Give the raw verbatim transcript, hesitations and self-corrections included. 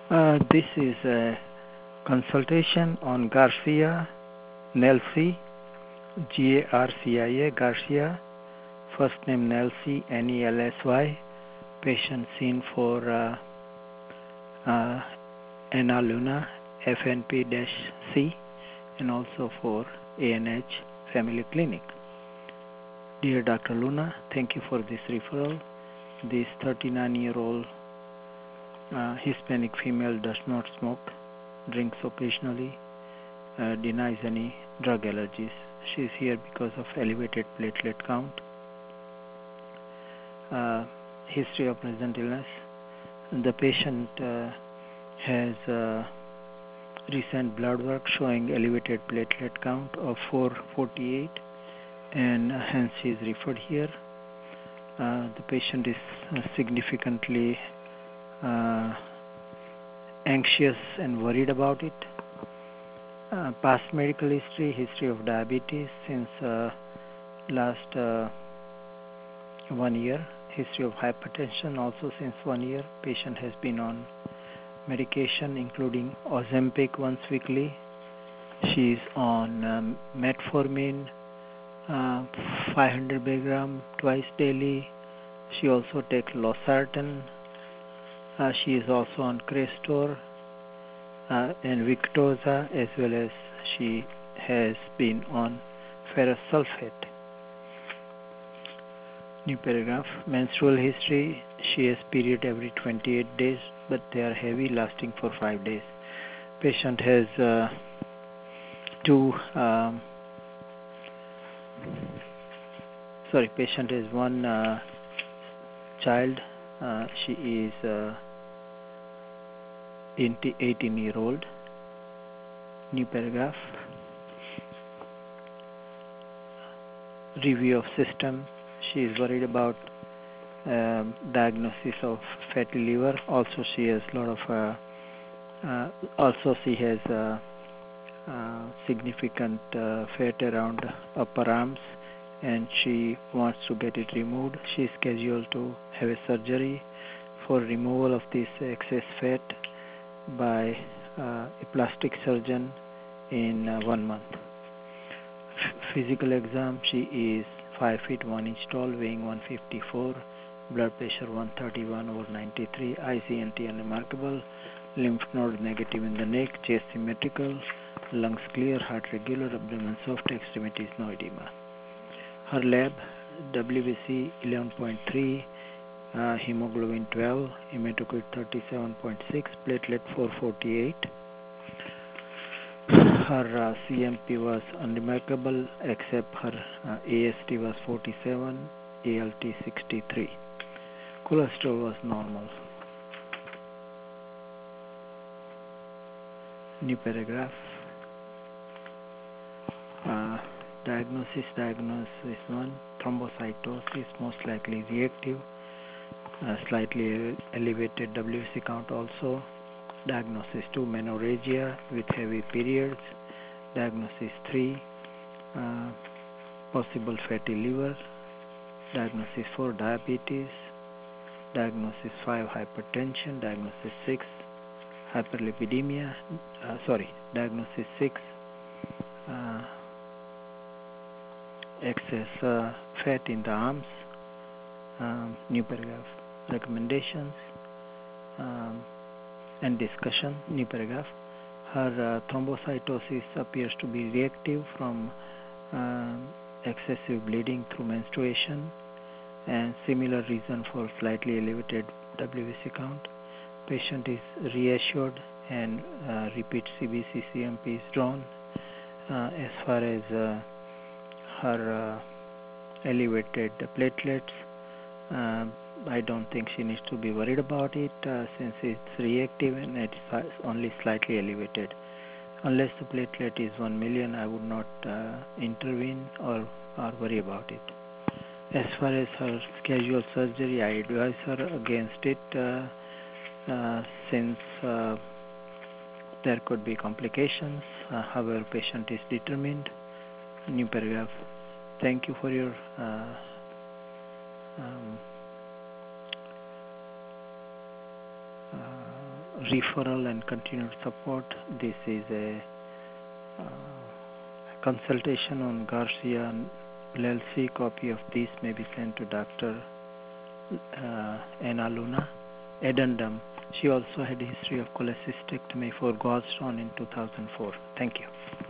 Uh, this is a consultation on Garcia Nelsi, G A R C I A, Garcia, first name Nelsi, N E L S Y, patient seen for uh, uh, Anna Luna, F N P-C, and also for A N H Family Clinic. Dear Doctor Luna, thank you for this referral. This thirty-nine-year-old uh, Hispanic female does not smoke, drinks occasionally, uh, denies any drug allergies. She is here because of elevated platelet count, uh, history of present illness. The patient uh, has uh, recent blood work showing elevated platelet count of four forty-eight, and hence she is referred here. Uh, the patient is uh, significantly uh, anxious and worried about it. Uh, past medical history, history of diabetes since uh, last uh, one year, history of hypertension also since one year. Patient has been on medication including Ozempic once weekly. She is on um, metformin, uh, five hundred milligram twice daily. She also takes losartan. Uh, she is also on Crestor uh, and Victoza, as well as she has been on ferrous sulfate. New paragraph. Menstrual history. She has period every twenty-eight days, but they are heavy, lasting for five days. Patient has uh, two. Um, sorry, patient has one uh, child. Uh, she is uh, eighteen year old. New paragraph. Review of system. She is worried about um, diagnosis of fatty liver. Also, she has a lot of. Uh, uh, also, she has uh, uh, significant uh, fat around upper arms, and she wants to get it removed. She is scheduled to have a surgery for removal of this excess fat by uh, a plastic surgeon in uh, one month. F- physical exam. She is five feet one inch tall, weighing one fifty-four, blood pressure one thirty-one over ninety-three, I C N T unremarkable, lymph node negative in the neck, chest symmetrical, lungs clear, heart regular, abdomen soft, extremities no edema. Her lab, W B C eleven point three, uh, hemoglobin twelve, hematocrit thirty-seven point six, platelet four forty-eight. Her uh, C M P was unremarkable, except her uh, A S T was forty-seven, A L T sixty-three. Cholesterol was normal. New paragraph. Uh, diagnosis, diagnosis one, thrombocytosis, most likely reactive, uh, slightly elevated W B C count also. Diagnosis two, menorrhagia with heavy periods. Diagnosis three, uh, possible fatty liver. Diagnosis four, diabetes. Diagnosis five, hypertension. Diagnosis six, hyperlipidemia. Uh, sorry, diagnosis six, uh, excess uh, fat in the arms. Um, new paragraph. Recommendations um, and discussion. New paragraph. Her uh, thrombocytosis appears to be reactive from uh, excessive bleeding through menstruation, and similar reason for slightly elevated W B C count. Patient is reassured and uh, repeat C B C C M P is drawn. Uh, as far as uh, her uh, elevated platelets, uh, I don't think she needs to be worried about it uh, since it's reactive and it's only slightly elevated. Unless the platelet is one million, I would not uh, intervene or, or worry about it. As far as her scheduled surgery, I advise her against it uh, uh, since uh, there could be complications. Uh, however, patient is determined. New paragraph. Thank you for your uh, um, uh, referral and continued support. This is a uh, consultation on Garcia and L L C. Copy of this may be sent to Doctor Uh, Anna Luna. Addendum. She also had a history of cholecystectomy for gallstone in two thousand four. Thank you.